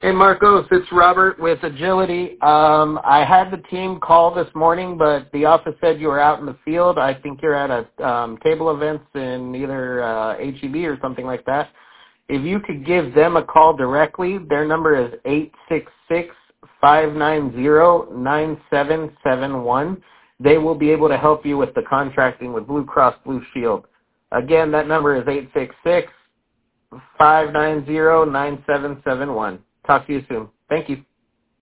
Hey, Marcos, it's Robert with Agility. I had the team call this morning, but the office said you were out in the field. I think you're at a table events in either HEB or something like that. If you could give them a call directly, their number is 866-590-9771. They will be able to help you with the contracting with Blue Cross Blue Shield. Again, that number is 866-590-9771. Talk to you soon. Thank you.